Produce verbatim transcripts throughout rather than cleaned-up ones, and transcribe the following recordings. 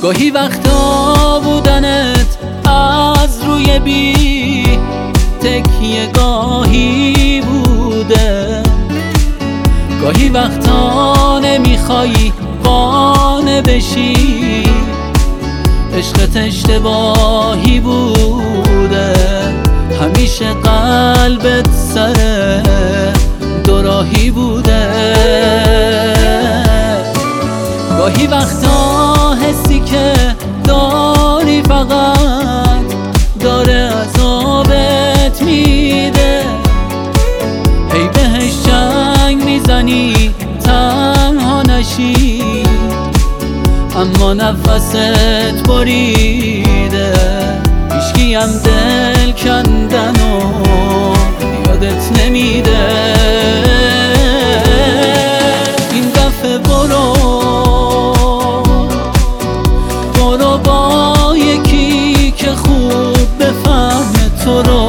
گاهی وقتا بودنت از روی بی تکیه گاهی بوده، گاهی وقتا نمیخوایی قانع بشی عشقت اشتباهی بوده، همیشه قلبت سر دوراهی بوده. گاهی وقتا حسی که داری فقط داره عذابت میده، هی بهش جنگ میزنی تنها نشی اما نفست بریده، هیچکی هم دل کندن و یادت نمیده. این دفعه برو برو با یکی که خوب بفهمه تو رو،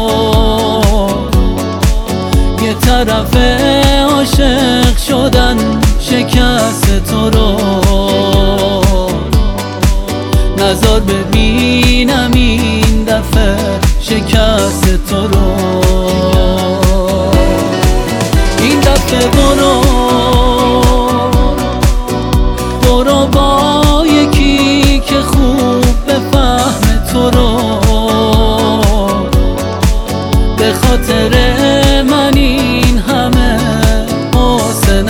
یه طرف عاشق شدن شکست تو رو، نظر ببینم این دفعه شکست تو رو. این دفعه برو برو با یکی که خوب بفهمه تو رو، به خاطر من این همه قصه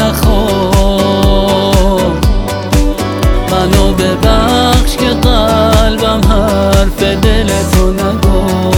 نخور، منو ببخش که قلبم حرف دلتو نگفت.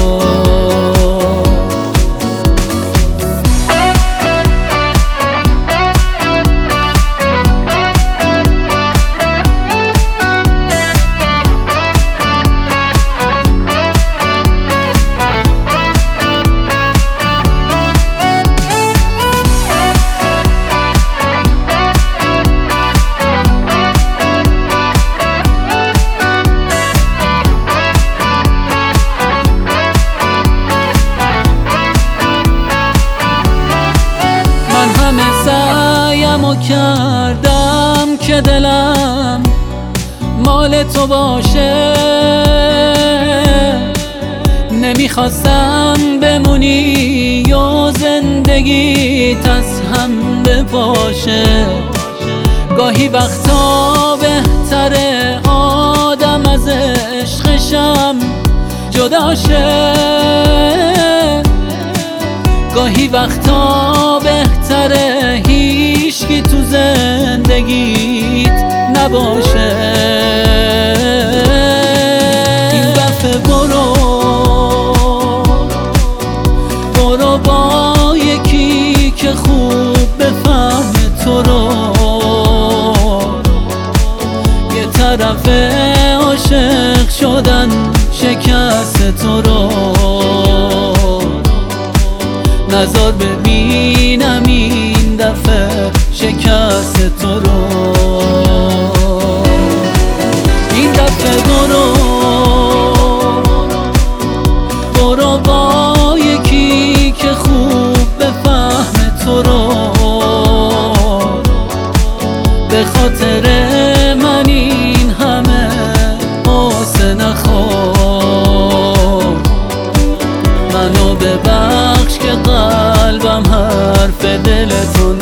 کردم که دلم مال تو باشه، نمیخواستم بمونی و زندگیت از هم بپاشه. گاهی وقتا بهتره آدم از عشقشم جداشه، گاهی وقتا بهتره هیچکی تو زندگیت نباشه. این دفعه برو برو با یکی که خوب بفهمه تو رو، یه طرف عاشق شدن شکست تو رو، نظر ببینم این دفعه شکست تو رو. این دفعه برو برو با یکی که خوب بفهمه تو رو، به خاطر من این همه قصه نخور، منو ببخش که قلبم حرف دلتو